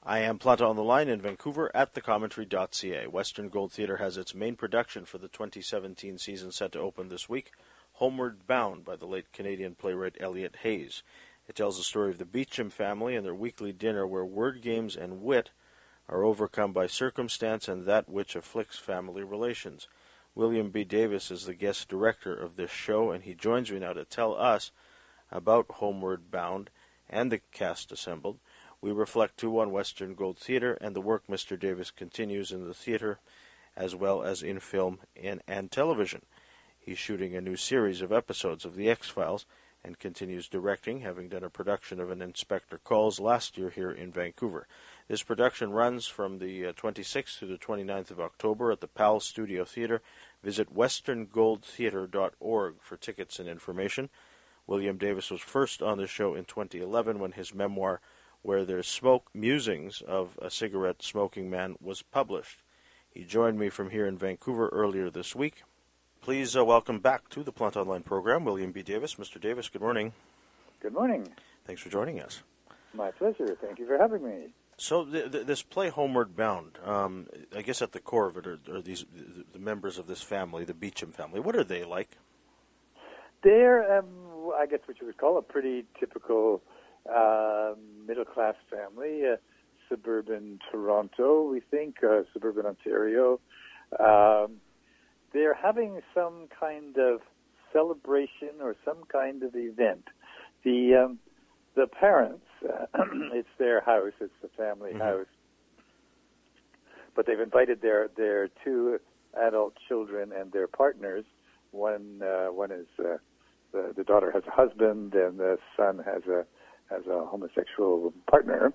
I am Planta on the line in Vancouver at thecommentary.ca. Western Gold Theatre has its main production for the 2017 season set to open this week, Homeward Bound by the late Canadian playwright Elliot Hayes. It tells the story of the Beecham family and their weekly dinner where word games and wit are overcome by circumstance and that which afflicts family relations. William B. Davis is the guest director of this show, and he joins me now to tell us about Homeward Bound and the cast assembled. We reflect too on Western Gold Theatre and the work Mr. Davis continues in the theatre as well as in film and television. He's shooting a new series of episodes of The X-Files and continues directing, having done a production of An Inspector Calls last year here in Vancouver. This production runs from the 26th to the 29th of October at the PAL Studio Theatre. Visit westerngoldtheatre.org for tickets and information. William Davis was first on the show in 2011 when his memoir, Where There's Smoke, Musings of a Cigarette Smoking Man, was published. He joined me from here in Vancouver earlier this week. Please welcome back to the Plant Online program, William B. Davis. Mr. Davis, good morning. Good morning. Thanks for joining us. My pleasure. Thank you for having me. So this play, Homeward Bound, I guess at the core of it are these the members of this family, the Beecham family. What are they like? They're, I guess what you would call a pretty typical middle-class family, suburban Toronto, we think, suburban Ontario. They're having some kind of celebration or some kind of event. The parents, it's their house, it's the family house, but they've invited their two adult children and their partners. One is the daughter has a husband and the son has a homosexual partner,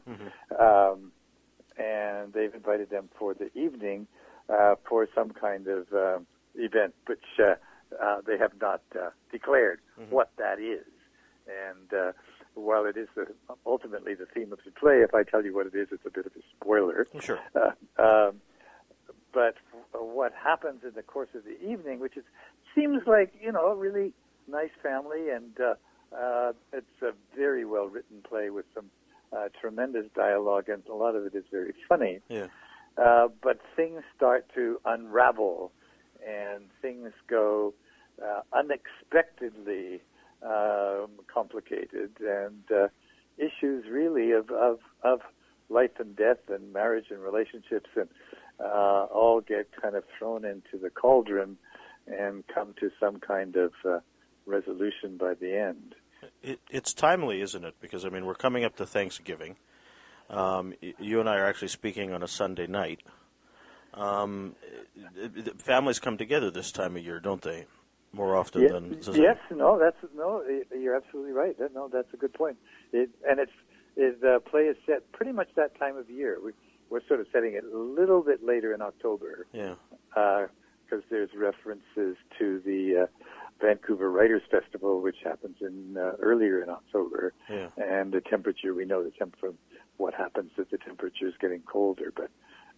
and they've invited them for the evening for some kind of event, which they have not declared what that is. And while it is ultimately the theme of the play, if I tell you what it is, it's a bit of a spoiler. Sure. But what happens in the course of the evening, which seems like, a really nice family, and it's a very well-written play with some tremendous dialogue, and a lot of it is very funny. Yeah. But things start to unravel, and things go unexpectedly complicated, and issues really of life and death and marriage and relationships and all get kind of thrown into the cauldron and come to some kind of resolution by the end. It's timely, isn't it? Because, we're coming up to Thanksgiving. You and I are actually speaking on a Sunday night. Families come together this time of year, don't they? More often than... Yes, you're absolutely right. That's a good point. The play is set pretty much that time of year. We're sort of setting it a little bit later in October. Yeah. Because there's references to the Vancouver Writers Festival, which happens earlier in October. Yeah. And the temperature, we know from what happens if the temperature is getting colder. But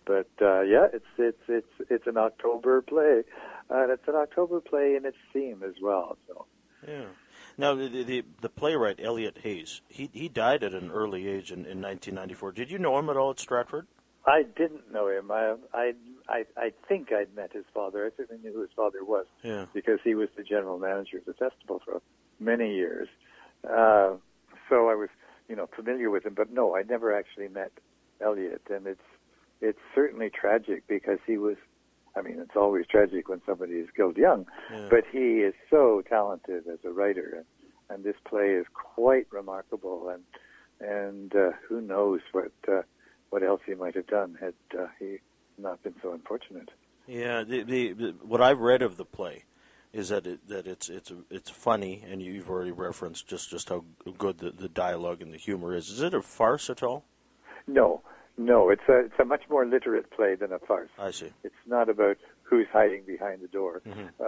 it's an October play. It's an October play in its theme as well. So. Yeah. Now the playwright Elliot Hayes, he died at an early age in 1994. Did you know him at all at Stratford? I didn't know him. I think I'd met his father. I certainly knew who his father was. Yeah. Because he was the general manager of the festival for many years. So I was, familiar with him. But no, I never actually met Elliot, and it's certainly tragic because he was. It's always tragic when somebody is killed young, but he is so talented as a writer, and this play is quite remarkable. And who knows what else he might have done had he not been so unfortunate. Yeah, what I've read of the play is that it's funny, and you've already referenced just how good the dialogue and the humor is. Is it a farce at all? No, it's a much more literate play than a farce. I see. It's not about who's hiding behind the door.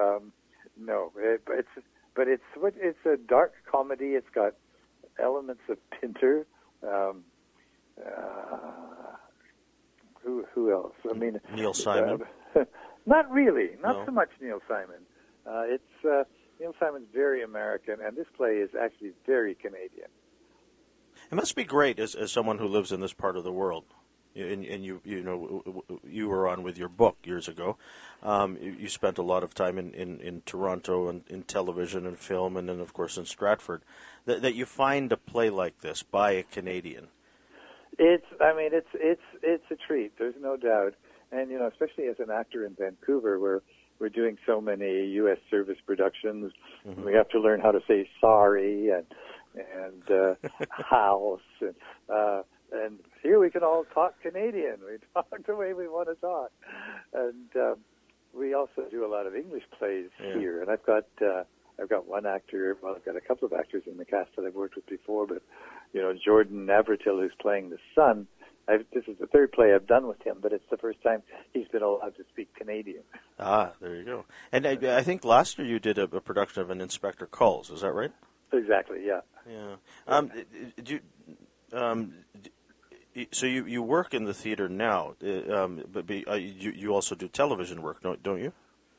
But it's a dark comedy. It's got elements of Pinter. Who else? Neil Simon. Not really. Not No. so much Neil Simon. Neil Simon's very American, and this play is actually very Canadian. It must be great as someone who lives in this part of the world and you were on with your book years ago. You spent a lot of time in Toronto and in television and film, and then of course in Stratford. That you find a play like this by a Canadian. It's a treat. There's no doubt, and especially as an actor in Vancouver, where we're doing so many U.S. service productions, mm-hmm. we have to learn how to say sorry and house and here we can all talk Canadian. We talk the way we want to talk, and we also do a lot of English plays here. And I've got one actor. Well, I've got a couple of actors in the cast that I've worked with before, but Jordan Navratil, who's playing the son. This is the third play I've done with him, but it's the first time he's been allowed to speak Canadian. Ah, there you go. And I think last year you did a production of an Inspector Calls. Is that right? Exactly. Yeah. Yeah. So you work in the theater now, but you also do television work, don't you?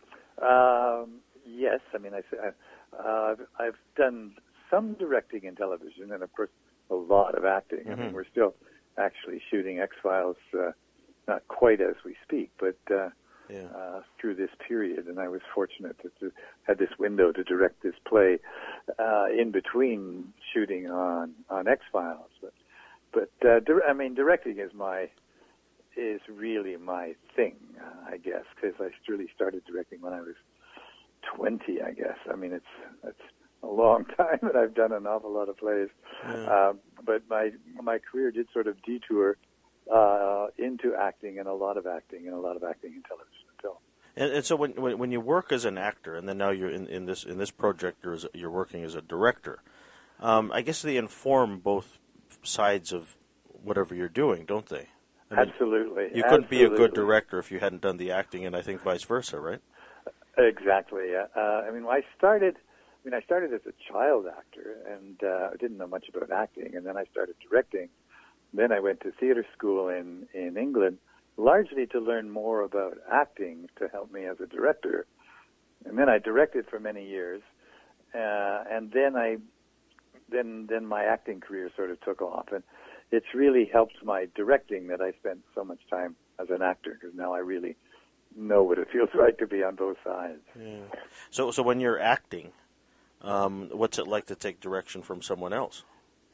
Yes. I mean, I've done some directing in television, and of course a lot of acting. Mm-hmm. I mean, we're still actually shooting X-Files, not quite as we speak, but through this period. And I was fortunate to had this window to direct this play in between shooting on X-Files. But directing is really my thing, I guess, because I really started directing when I was 20, I guess. I mean, it's a long time, and I've done an awful lot of plays. Yeah. But my career did sort of detour into acting, and a lot of acting in television and film. And so when you work as an actor, and then now you're in this project, you're working as a director, I guess they inform both sides of whatever you're doing, don't they? I mean, absolutely. You couldn't be a good director if you hadn't done the acting, and I think vice versa, right? Exactly. I started as a child actor, and I didn't know much about acting, and then I started directing. Then I went to theater school in England, largely to learn more about acting to help me as a director. And then I directed for many years, and then my acting career sort of took off, and it's really helped my directing that I spent so much time as an actor, because now I really know what it feels like to be on both sides. Yeah. So when you're acting, what's it like to take direction from someone else?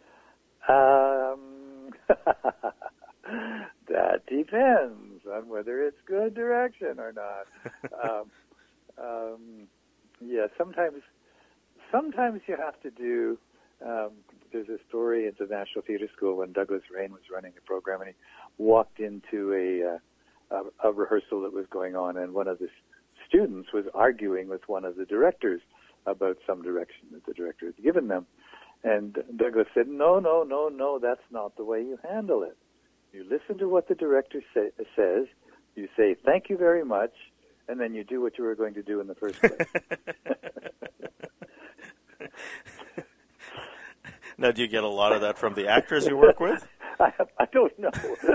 That depends on whether it's good direction or not. Sometimes you have to do. There's a story at the National Theatre School when Douglas Rain was running the program, and he walked into a rehearsal that was going on, and one of the students was arguing with one of the directors about some direction that the director had given them. And Douglas said, no, that's not the way you handle it. You listen to what the director says, you say, thank you very much, and then you do what you were going to do in the first place. Now, do you get a lot of that from the actors you work with? I don't know.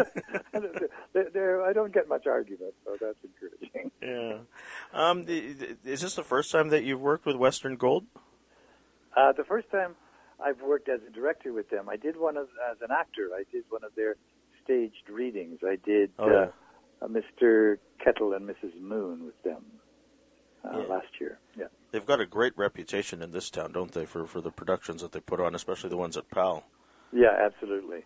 I don't get much argument, so that's encouraging. Yeah. Is this the first time that you've worked with Western Gold? The first time I've worked as a director with them. I did as an actor. I did one of their staged readings. I did Mr. Kettle and Mrs. Moon with them last year. Yeah. They've got a great reputation in this town, don't they, for the productions that they put on, especially the ones at PAL. Yeah, absolutely.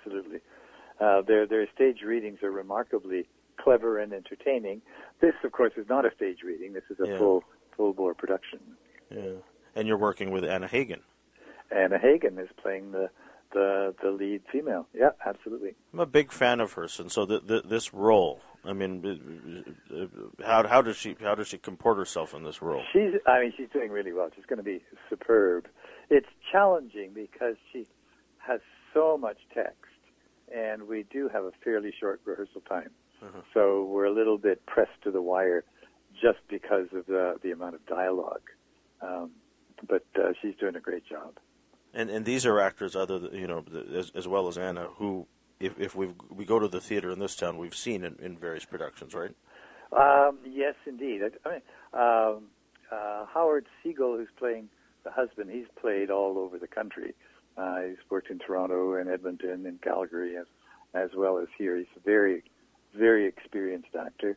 Their stage readings are remarkably clever and entertaining. This, of course, is not a stage reading. This is a full-bore production. Yeah, and you're working with Anna Hagen. Anna Hagen is playing the lead female. Yeah, absolutely. I'm a big fan of hers, and so this role. I mean, how does she comport herself in this role? She's doing really well. She's going to be superb. It's challenging because she has so much text, and we do have a fairly short rehearsal time. Uh-huh. So we're a little bit pressed to the wire just because of the amount of dialogue. But she's doing a great job. And these are actors, as well as Anna, who, if we go to the theater in this town, we've seen in various productions, right? Yes, indeed. Howard Siegel, who's playing the husband, he's played all over the country. He's worked in Toronto and Edmonton and Calgary as well as here. He's a very, very experienced actor.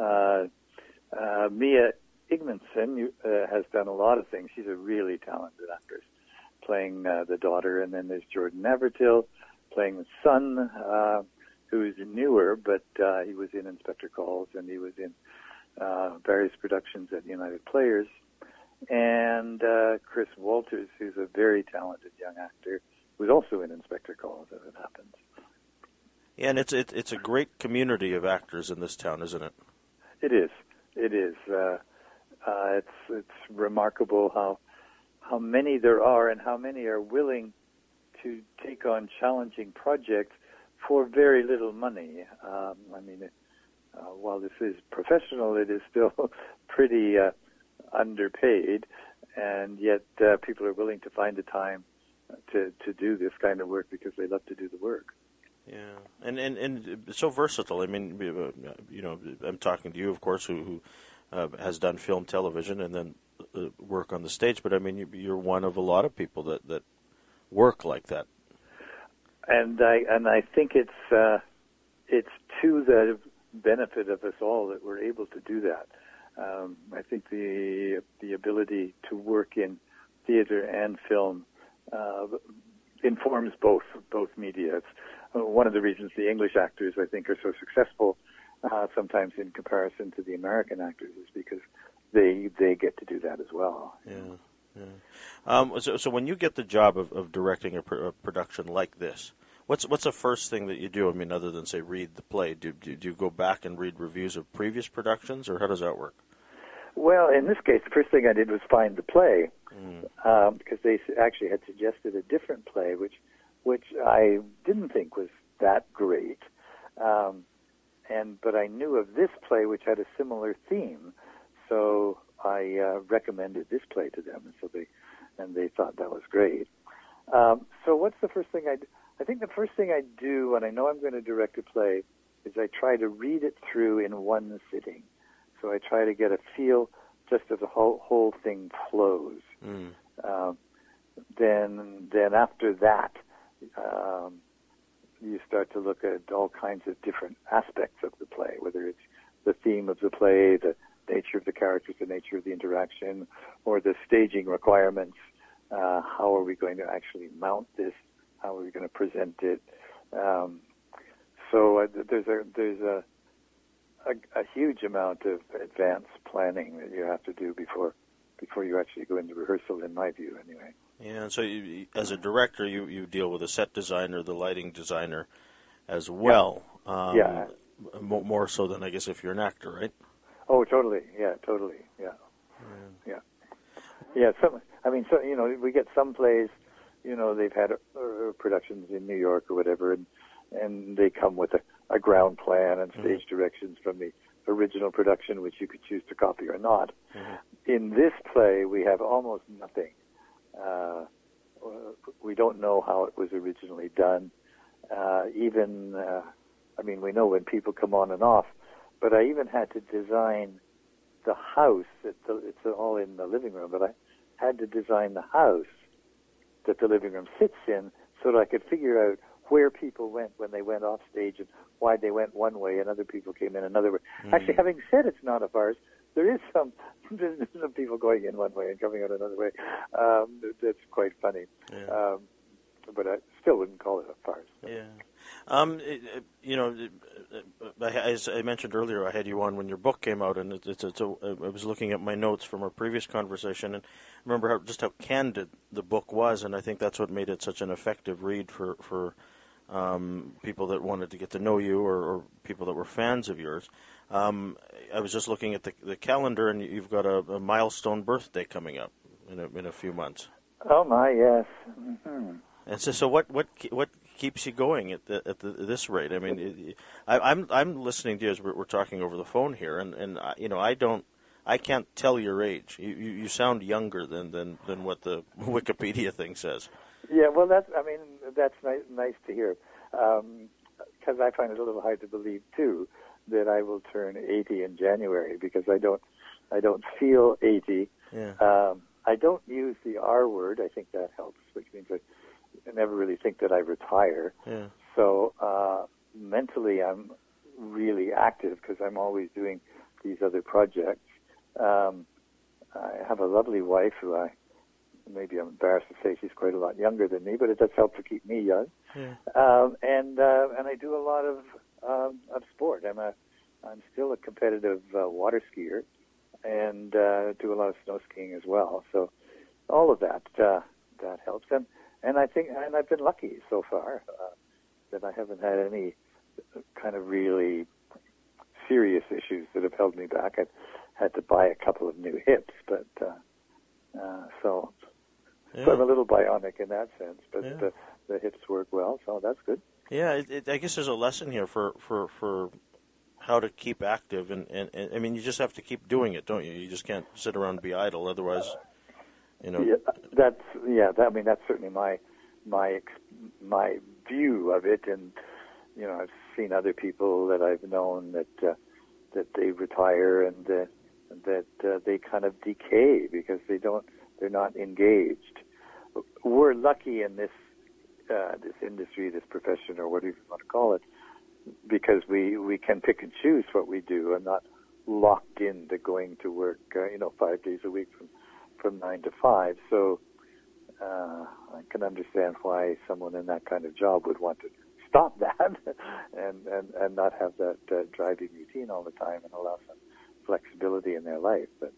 Mia Igmanson has done a lot of things. She's a really talented actress, playing the daughter. And then there's Jordan Evertill playing the son, who's newer, but he was in Inspector Calls, and he was in various productions at United Players. And Chris Walters, who's a very talented young actor, who's also in Inspector Calls, as it happens. Yeah, and it's a great community of actors in this town, isn't it? It is. It is. It's remarkable how many there are and how many are willing to take on challenging projects for very little money. While this is professional, it is still pretty underpaid, and yet people are willing to find the time to do this kind of work because they love to do the work. Yeah, and so versatile. I mean, I'm talking to you, of course, who has done film, television, and then work on the stage. But I mean, you're one of a lot of people that work like that. And I think it's to the benefit of us all that we're able to do that. I think the ability to work in theater and film informs both media. It's one of the reasons the English actors, I think, are so successful sometimes in comparison to the American actors, is because they get to do that as well. Yeah. So when you get the job of directing a production like this, what's the first thing that you do? I mean, other than say read the play, do you go back and read reviews of previous productions, or how does that work? Well, in this case, the first thing I did was find the play, because they actually had suggested a different play, which I didn't think was that great. But I knew of this play, which had a similar theme, so I recommended this play to them, and they thought that was great. So what's the first thing I do? I think the first thing I do when I know I'm going to direct a play is I try to read it through in one sitting. So I try to get a feel just as the whole thing flows. Then after that, you start to look at all kinds of different aspects of the play, whether it's the theme of the play, the nature of the characters, the nature of the interaction, or the staging requirements. How are we going to actually mount this? How are we going to present it? So there's a huge amount of advanced planning that you have to do before you actually go into rehearsal, in my view, anyway. Yeah, and so you, as a director, you deal with a set designer, the lighting designer, as well. Yeah. More so than, I guess, if you're an actor, right? Oh, totally. Yeah, totally. Yeah. So we get some plays. They've had productions in New York or whatever, and they come with a ground plan and stage directions from the original production, which you could choose to copy or not. In this play, we have almost nothing. We don't know how it was originally done. We know when people come on and off, but I even had to design the house. It's all in the living room, but I had to design the house that the living room sits in so that I could figure out where people went when they went off stage and why they went one way and other people came in another way. Actually, having said it's not a farce, there is some people going in one way and coming out another way. That's quite funny. Yeah. But I still wouldn't call it a farce. Yeah. As I mentioned earlier, I had you on when your book came out, and I was looking at my notes from our previous conversation, and I remember just how candid the book was, and I think that's what made it such an effective read for people that wanted to get to know you or people that were fans of yours. I was just looking at the calendar, and you've got a milestone birthday coming up in a few months. Oh my, yes. Mm-hmm. And so what keeps you going at this rate? I mean, I'm listening to you as we're talking over the phone here, and I can't tell your age. You sound younger than what the Wikipedia thing says. Yeah, well, that's nice to hear, because I find it a little hard to believe too that I will turn 80 in January, because I don't feel 80. Yeah. I don't use the R word. I think that helps, which means I never really think that I retire. Yeah. So mentally I'm really active because I'm always doing these other projects. I have a lovely wife who maybe I'm embarrassed to say she's quite a lot younger than me, but it does help to keep me young. Yeah. And I do a lot of sport. I'm still a competitive water skier, and do a lot of snow skiing as well. So all of that helps. And I think, and I've been lucky so far that I haven't had any kind of really serious issues that have held me back. I've had to buy a couple of new hips, but so I'm a little bionic in that sense. But the hips work well, so that's good. Yeah, I guess there's a lesson here for how to keep active, and I mean, you just have to keep doing it, don't you? You just can't sit around and be idle, otherwise, you know. Yeah, I mean, that's certainly my view of it, and you know, I've seen other people that I've known that they retire and that they kind of decay because they're not engaged. We're lucky in this industry, this profession, or whatever you want to call it, because we can pick and choose what we do. I'm not locked into going to work, 5 days a week from 9 to 5. So I can understand why someone in that kind of job would want to stop that and not have that driving routine all the time and allow some flexibility in their life. But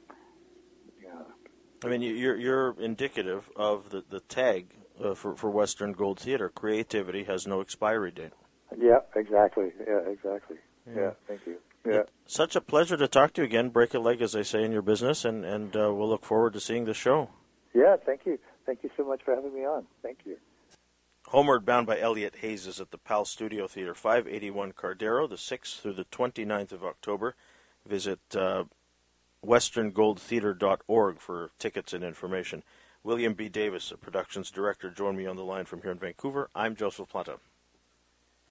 I mean, you're indicative of the tag for Western Gold Theatre. Creativity has no expiry date. Yeah, exactly. Yeah, thank you. Yeah. It's such a pleasure to talk to you again. Break a leg, as they say in your business, and we'll look forward to seeing the show. Yeah, thank you. Thank you so much for having me on. Thank you. Homeward Bound by Elliot Hayes is at the PAL Studio Theatre, 581 Cardero, the 6th through the 29th of October. Visit westerngoldtheatre.org for tickets and information. William B. Davis, a productions director, joined me on the line from here in Vancouver. I'm Joseph Planta.